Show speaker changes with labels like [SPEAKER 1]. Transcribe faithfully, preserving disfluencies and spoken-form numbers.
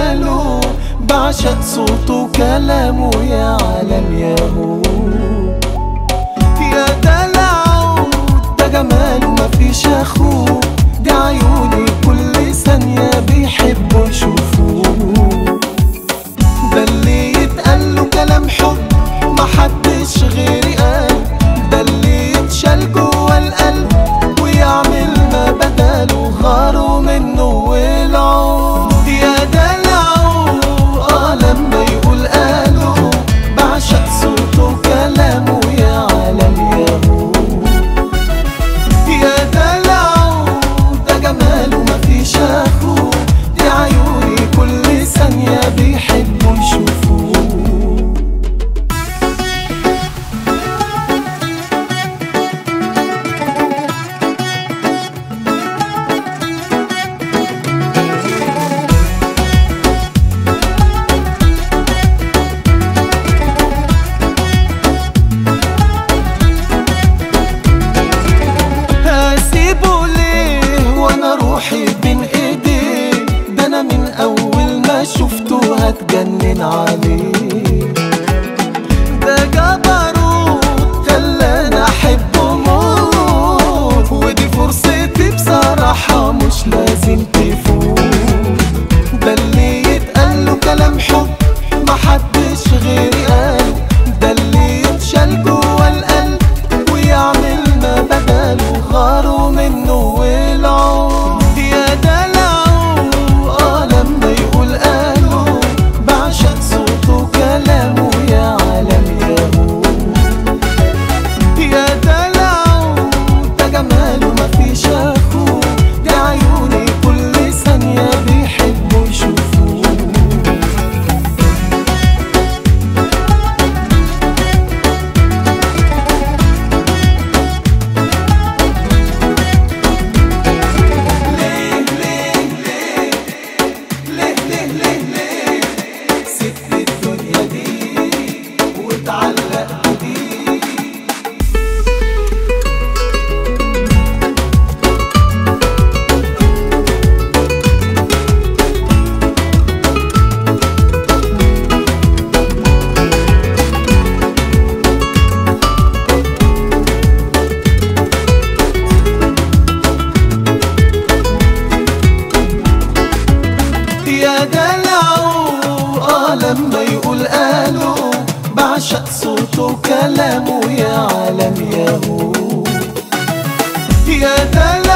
[SPEAKER 1] قالوا، بعشق صوته وكلامه يا عالم ياهو. يا دلعه ده جماله مفيش اخوه، دي عيوني كل ثانية بيحبوا يشوفوه. ده اللي يتقاله كلام حب محدش غيري قال، ده اللي يتشال جوا القلب ويعمل ما بداله، غاروا منه والعود. يا دلعه اه لما يقول قالوا، بعشق صوته وكلامه يا عالم ياهو. يا دلعه ده جماله مفيش اخوه، دي عيوني كل ثانية بيحبوا يشوفوه. بين ايديه ده انا من اول ما شفته هتجنن عليه. ده جبروت خلاني احبه موت، ودي فرصتي بصراحة مش لازم تفوت. ده اللي يتقاله كلام حب محدش غيري قاله، ده اللي يتشال جوا القلب ويعمل ما بداله، غاروا منه والعود. يا دلعه اه لما يقول قالوا، بعشق صوته وكلامه يا عالم ياهو. يا دلعه ده جماله مفيش اخوه، دي عيوني كل ثانية بيحبوا يشوفوه. يا دلعه اه لما يقول قالوا، بعشق صوته وكلامه يا عالم ياهو. يا دلعه